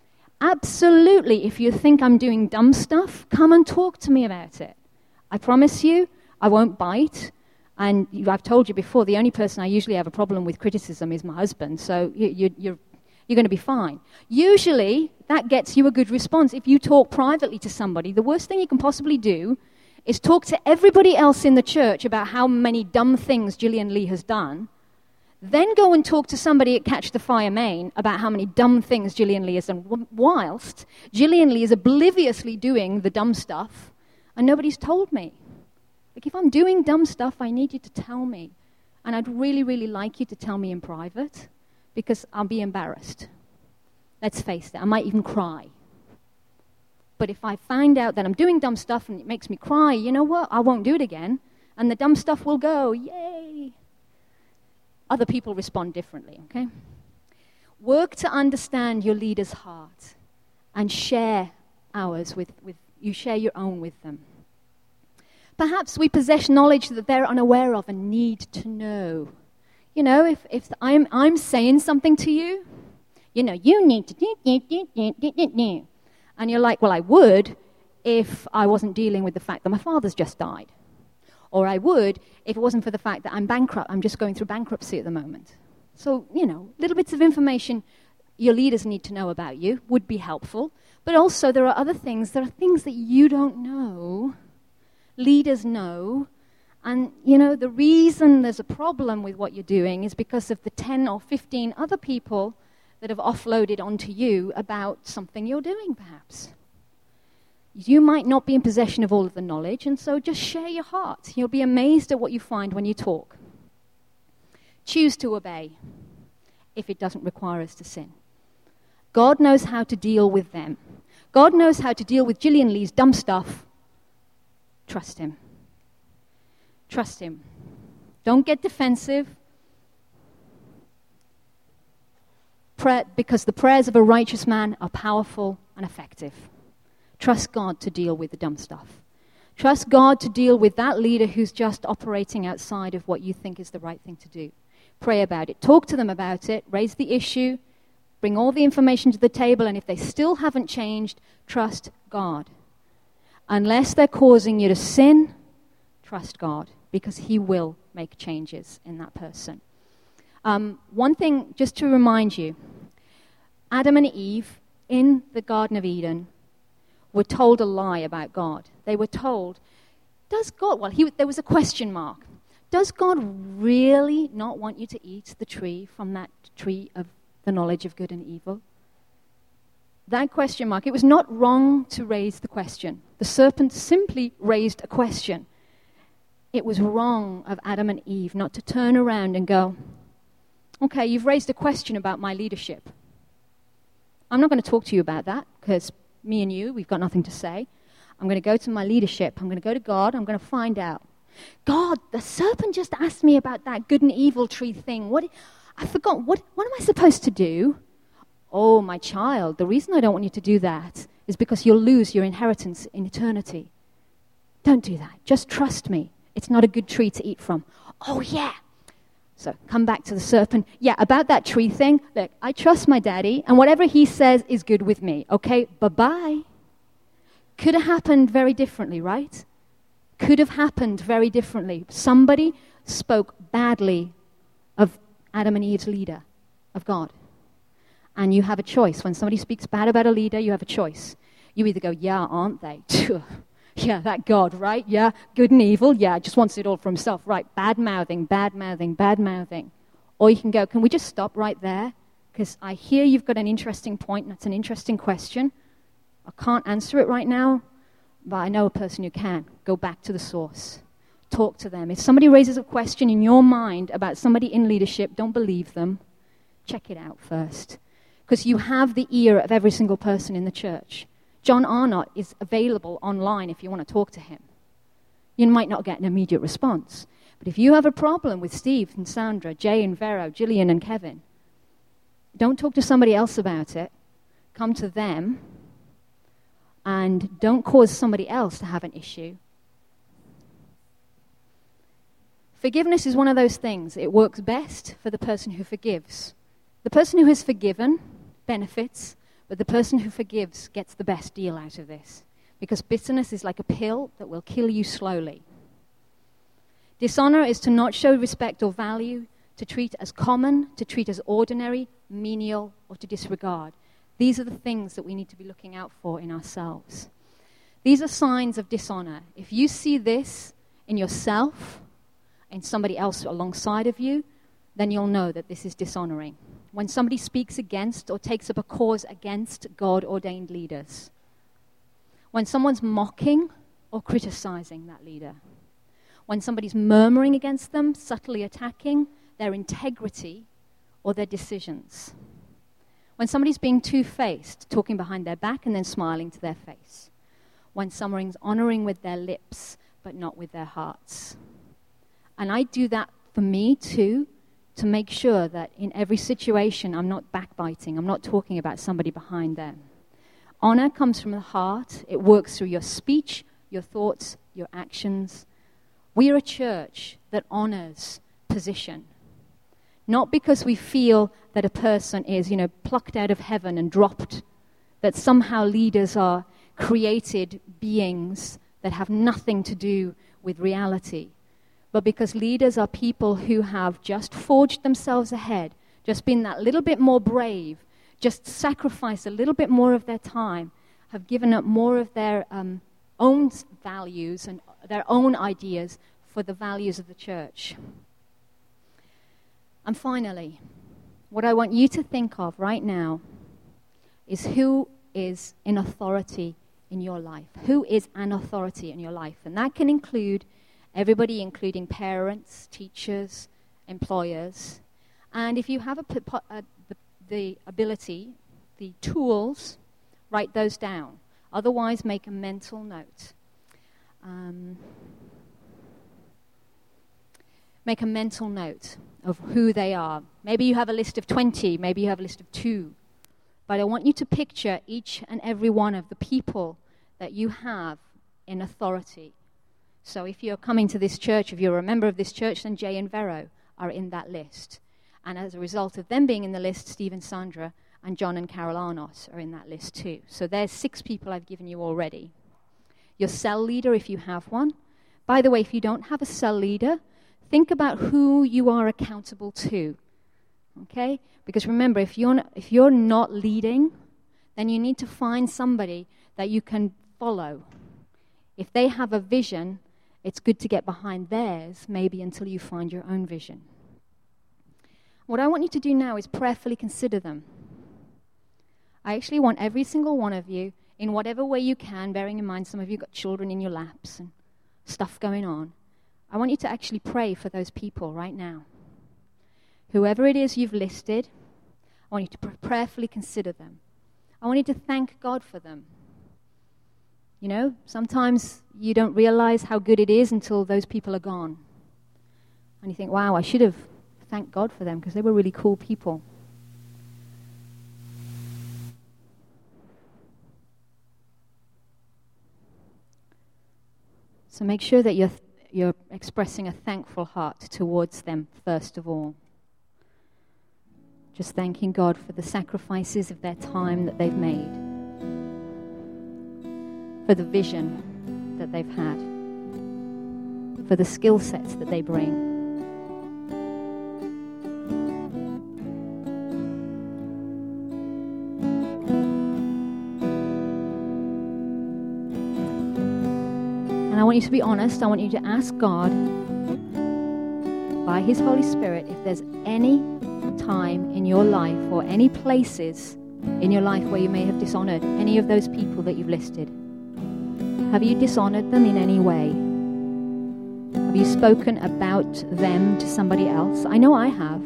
Absolutely, if you think I'm doing dumb stuff, come and talk to me about it. I promise you, I won't bite. And I've told you before, the only person I usually have a problem with criticism is my husband, so you're going to be fine. Usually, that gets you a good response. If you talk privately to somebody, the worst thing you can possibly do is talk to everybody else in the church about how many dumb things Gillian Lee has done, then go and talk to somebody at Catch the Fire Maine about how many dumb things Gillian Lee has done, whilst Gillian Lee is obliviously doing the dumb stuff, and nobody's told me. Like, if I'm doing dumb stuff, I need you to tell me. And I'd really, really like you to tell me in private, because I'll be embarrassed. Let's face it, I might even cry. But if I find out that I'm doing dumb stuff and it makes me cry, you know what? I won't do it again. And the dumb stuff will go. Yay! Other people respond differently, okay? Work to understand your leader's heart and share ours with you share your own with them. Perhaps we possess knowledge that they're unaware of and need to know. If I'm saying something to you, you need to do. And you're like, well, I would if I wasn't dealing with the fact that my father's just died. Or I would if it wasn't for the fact that I'm bankrupt. I'm just going through bankruptcy at the moment. So, little bits of information your leaders need to know about you would be helpful. But also there are other things. There are things that you don't know. Leaders know. And, the reason there's a problem with what you're doing is because of the 10 or 15 other people that have offloaded onto you about something you're doing, perhaps. You might not be in possession of all of the knowledge, and so just share your heart. You'll be amazed at what you find when you talk. choose to obey if it doesn't require us to sin. God knows how to deal with them. God knows how to deal with Gillian Lee's dumb stuff. Trust him. Trust him. Don't get defensive. Because the prayers of a righteous man are powerful and effective. Trust God to deal with the dumb stuff. Trust God to deal with that leader who's just operating outside of what you think is the right thing to do. Pray about it. Talk to them about it. Raise the issue. Bring all the information to the table. And if they still haven't changed, trust God. Unless they're causing you to sin, trust God, because he will make changes in that person. One thing, just to remind you, Adam and Eve in the Garden of Eden were told a lie about God. They were told, does God, there was a question mark. Does God really not want you to eat the tree from that tree of the knowledge of good and evil? That question mark, it was not wrong to raise the question. The serpent simply raised a question. It was wrong of Adam and Eve not to turn around and go, okay, you've raised a question about my leadership. I'm not going to talk to you about that, because me and you, we've got nothing to say. I'm going to go to my leadership. I'm going to go to God. I'm going to find out. God, the serpent just asked me about that good and evil tree thing. I forgot. What am I supposed to do? Oh, my child, the reason I don't want you to do that is because you'll lose your inheritance in eternity. Don't do that. Just trust me. It's not a good tree to eat from. Oh, yeah. So come back to the serpent. Yeah, about that tree thing, look, I trust my daddy, and whatever he says is good with me. Okay, bye-bye. Could have happened very differently, right? Could have happened very differently. Somebody spoke badly of Adam and Eve's leader, of God. And you have a choice. When somebody speaks bad about a leader, you have a choice. You either go, yeah, aren't they? Yeah, that God, right? Yeah, good and evil. Yeah, just wants it all for himself. Right, bad-mouthing, bad-mouthing, bad-mouthing. Or you can go, can we just stop right there? Because I hear you've got an interesting point, and that's an interesting question. I can't answer it right now, but I know a person who can. Go back to the source. Talk to them. If somebody raises a question in your mind about somebody in leadership, don't believe them. Check it out first. Because you have the ear of every single person in the church. John Arnott is available online if you want to talk to him. You might not get an immediate response. But if you have a problem with Steve and Sandra, Jay and Vero, Gillian and Kevin, don't talk to somebody else about it. Come to them. And don't cause somebody else to have an issue. Forgiveness is one of those things. It works best for the person who forgives. The person who has forgiven benefits, but the person who forgives gets the best deal out of this. Because bitterness is like a pill that will kill you slowly. Dishonor is to not show respect or value, to treat as common, to treat as ordinary, menial, or to disregard. These are the things that we need to be looking out for in ourselves. These are signs of dishonor. If you see this in yourself, in somebody else alongside of you, then you'll know that this is dishonoring. When somebody speaks against or takes up a cause against God-ordained leaders. When someone's mocking or criticizing that leader. When somebody's murmuring against them, subtly attacking their integrity or their decisions. When somebody's being two-faced, talking behind their back and then smiling to their face. When someone's honoring with their lips but not with their hearts. And I do that for me too, to make sure that in every situation I'm not backbiting, I'm not talking about somebody behind them. Honor comes from the heart. It works through your speech, your thoughts, your actions. We are a church that honors position. Not because we feel that a person is, plucked out of heaven and dropped, that somehow leaders are created beings that have nothing to do with reality. But because leaders are people who have just forged themselves ahead, just been that little bit more brave, just sacrificed a little bit more of their time, have given up more of their own values and their own ideas for the values of the church. And finally, what I want you to think of right now is who is in authority in your life. Who is an authority in your life? And that can include everybody, including parents, teachers, employers. And if you have the ability, the tools, write those down. Otherwise, make a mental note. Make a mental note of who they are. Maybe you have a list of 20, maybe you have a list of 2. But I want you to picture each and every one of the people that you have in authority. So if you're coming to this church, if you're a member of this church, then Jay and Vero are in that list. And as a result of them being in the list, Steve and Sandra and John and Carol Arnos are in that list too. So there's 6 people I've given you already. Your cell leader, if you have one. By the way, if you don't have a cell leader, think about who you are accountable to. Okay? Because remember, if you're not leading, then you need to find somebody that you can follow. If they have a vision, it's good to get behind theirs, maybe until you find your own vision. What I want you to do now is prayerfully consider them. I actually want every single one of you, in whatever way you can, bearing in mind some of you got children in your laps and stuff going on, I want you to actually pray for those people right now. Whoever it is you've listed, I want you to prayerfully consider them. I want you to thank God for them. You know, sometimes you don't realize how good it is until those people are gone. And you think, wow, I should have thanked God for them because they were really cool people. So make sure that you're expressing a thankful heart towards them first of all. Just thanking God for the sacrifices of their time that they've made, for the vision that they've had, for the skill sets that they bring. And I want you to be honest. I want you to ask God, by His Holy Spirit, if there's any time in your life or any places in your life where you may have dishonored any of those people that you've listed. Have you dishonored them in any way? Have you spoken about them to somebody else? I know I have.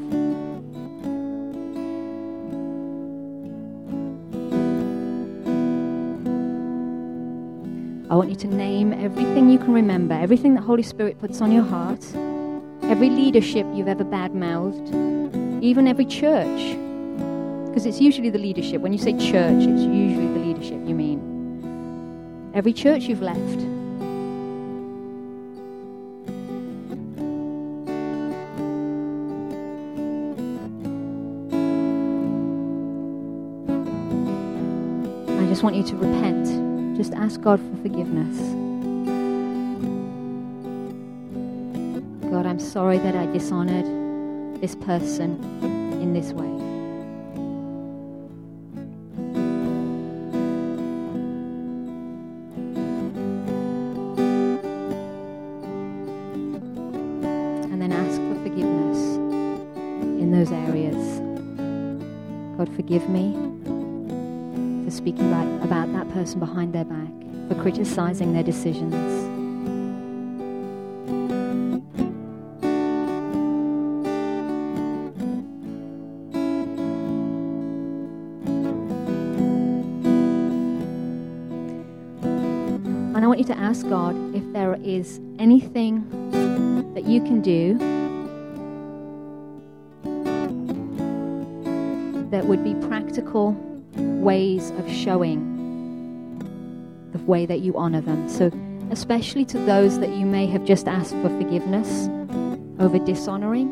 I want you to name everything you can remember, everything that Holy Spirit puts on your heart, every leadership you've ever bad-mouthed, even every church. Because it's usually the leadership. When you say church, it's usually the leadership you mean. Every church you've left. I just want you to repent. Just ask God for forgiveness. God, I'm sorry that I dishonored this person in this way. And then ask for forgiveness in those areas. God, forgive me for speaking about that person behind their back, for criticizing their decisions. And I want you to ask God if there is anything that you can do that would be practical ways of showing the way that you honor them. So especially to those that you may have just asked for forgiveness over dishonoring,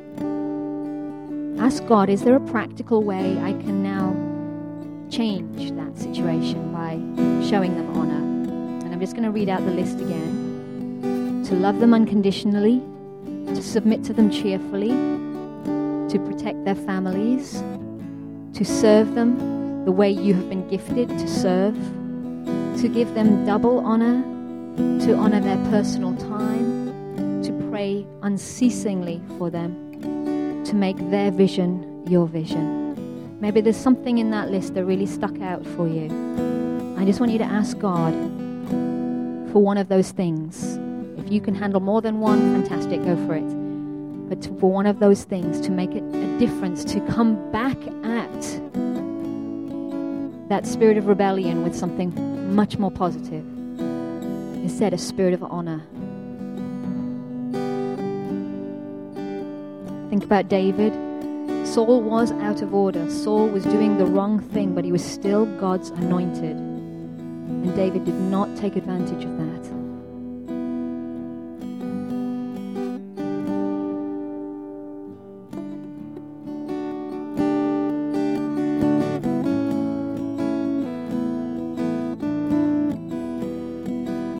ask God, is there a practical way I can now change that situation by showing them honor? And I'm just going to read out the list again. To love them unconditionally, to submit to them cheerfully, to protect their families, to serve them the way you have been gifted to serve, to give them double honor, to honor their personal time, to pray unceasingly for them, to make their vision your vision. Maybe there's something in that list that really stuck out for you. I just want you to ask God for one of those things. If you can handle more than one, fantastic, go for it. but for one of those things to make it a difference, to come back at that spirit of rebellion with something much more positive. Instead, a spirit of honor. Think about David. Saul was out of order. Saul was doing the wrong thing, but he was still God's anointed. And David did not take advantage of that.